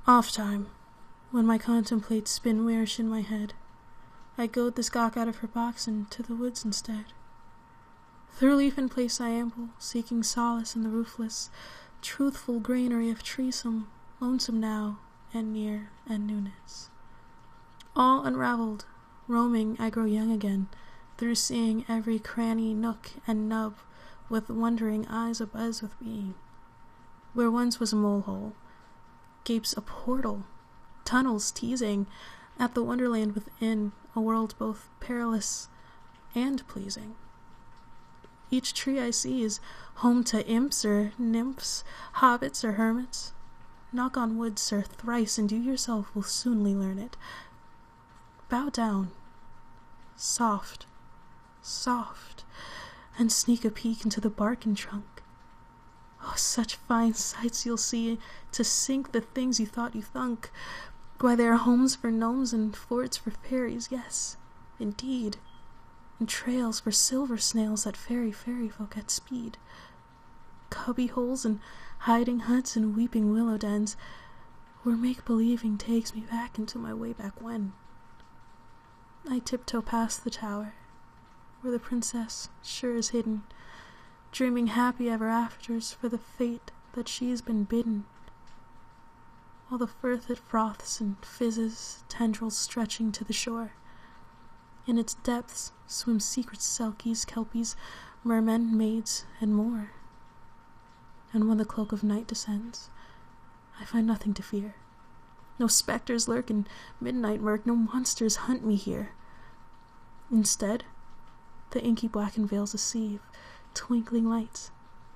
Off time, when my contemplates spin wearish in my head, I goad the skak out of her box and to the woods instead. Through leaf and place I amble, seeking solace in the roofless, truthful granary of treesome, lonesome now, and near, and newness. All unraveled, roaming I grow young again, through seeing every cranny, nook, and nub, with wondering eyes abuzz with being. Where once was a mole-hole, gapes a portal, tunnels teasing, at the wonderland within, a world both perilous and pleasing. Each tree I see is home to imps or nymphs, hobbits or hermits. Knock on wood, sir, thrice, and you yourself will soonly learn it. Bow down, soft, soft, and sneak a peek into the bark and trunk. Oh, such fine sights you'll see to sink the things you thought you thunk. Why, there are homes for gnomes and forts for fairies, yes, indeed, and trails for silver snails that fairy folk at speed. Cubby holes and hiding huts and weeping willow dens, where make-believing takes me back into my way back when. I tiptoe past the tower, where the princess sure is hidden, dreaming happy ever afters for the fate that she's been bidden. While the firth it froths and fizzes, tendrils stretching to the shore. In its depths swim secret selkies, kelpies, mermen, maids, and more. And when the cloak of night descends, I find nothing to fear. No spectres lurk in midnight murk, no monsters hunt me here. Instead, the inky blackened veils a sea of twinkling lights.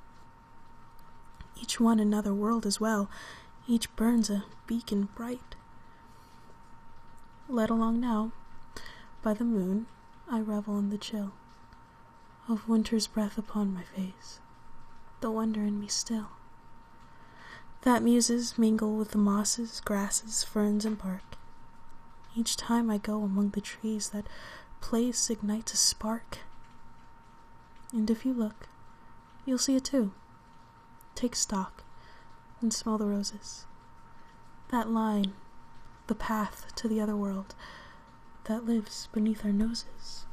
Each one another world as well, each burns a beacon bright. Led along now, by the moon, I revel in the chill of winter's breath upon my face, the wonder in me still. That muses mingle with the mosses, grasses, ferns, and bark. Each time I go among the trees, that place ignites a spark. And if you look, you'll see it too. Take stock and smell the roses. That line, the path to the other world, that lives beneath our noses.